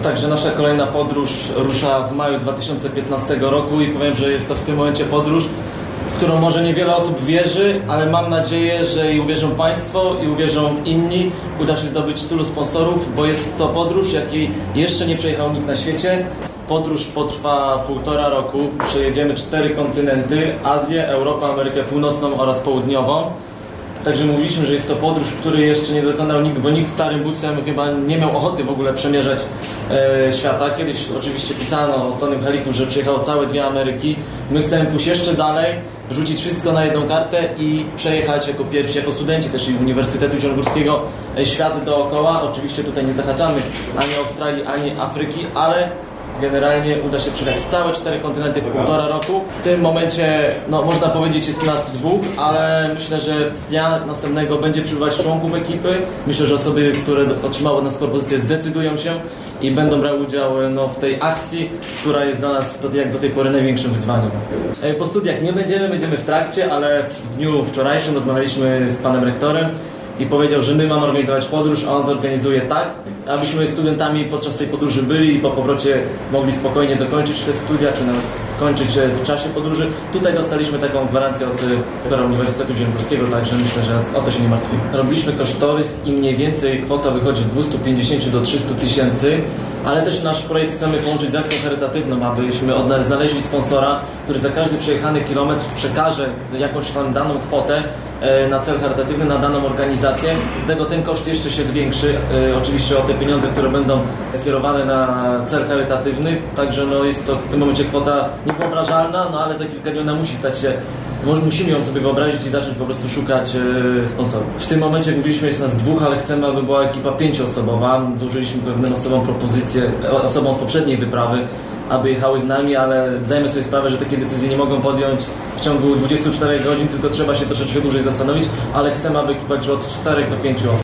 Także nasza kolejna podróż rusza w maju 2015 roku i powiem, że jest to w tym momencie podróż, w którą może niewiele osób wierzy, ale mam nadzieję, że i uwierzą Państwo, i uwierzą inni. Uda się zdobyć tylu sponsorów, bo jest to podróż, jakiej jeszcze nie przejechał nikt na świecie. Podróż potrwa 1,5 roku. Przejedziemy 4 kontynenty: Azję, Europę, Amerykę Północną oraz Południową. Także mówiliśmy, że jest to podróż, której jeszcze nie dokonał nikt, bo nikt starym busem chyba nie miał ochoty w ogóle przemierzać świata. Kiedyś oczywiście pisano o Tonym Heliku, że przejechał całe 2 Ameryki. My chcemy pójść jeszcze dalej, rzucić wszystko na jedną kartę i przejechać jako pierwsi, jako studenci też i Uniwersytetu Zielonogórskiego świat dookoła. Oczywiście tutaj nie zahaczamy ani Australii, ani Afryki, ale generalnie uda się przejechać całe 4 kontynenty w 1,5 roku. W tym momencie, no można powiedzieć, jest nas 2, ale myślę, że z dnia następnego będzie przybywać członków ekipy. Myślę, że osoby, które otrzymały od nas propozycję, zdecydują się i będą brały udział w tej akcji, która jest dla nas jak do tej pory największym wyzwaniem. Po studiach nie będziemy w trakcie, ale w dniu wczorajszym rozmawialiśmy z panem rektorem i powiedział, że my mamy organizować podróż, a on zorganizuje tak, abyśmy studentami podczas tej podróży byli i po powrocie mogli spokojnie dokończyć te studia, czy nawet kończyć w czasie podróży. Tutaj dostaliśmy taką gwarancję od rektora Uniwersytetu Zielonogórskiego, także myślę, że o to się nie martwimy. Robiliśmy kosztorys i mniej więcej kwota wychodzi od 250 do 300 tysięcy, ale też nasz projekt chcemy połączyć z akcją charytatywną, abyśmy znaleźli sponsora, który za każdy przejechany kilometr przekaże jakąś tam daną kwotę na cel charytatywny, na daną organizację. Dlatego ten koszt jeszcze się zwiększy, oczywiście o te pieniądze, które będą skierowane na cel charytatywny, także no jest to w tym momencie kwota niewyobrażalna, no ale za kilka dni ona musi stać się, może musimy ją sobie wyobrazić i zacząć po prostu szukać sponsorów. W tym momencie, jak mówiliśmy, jest nas 2, ale chcemy, aby była ekipa 5-osobowa. Złożyliśmy pewnym osobom propozycję, osobom z poprzedniej wyprawy, aby jechały z nami, ale zdajemy sobie sprawę, że takie decyzje nie mogą podjąć w ciągu 24 godzin, tylko trzeba się troszeczkę dłużej zastanowić, ale chcemy, aby ekipa liczyła od 4 do 5 osób.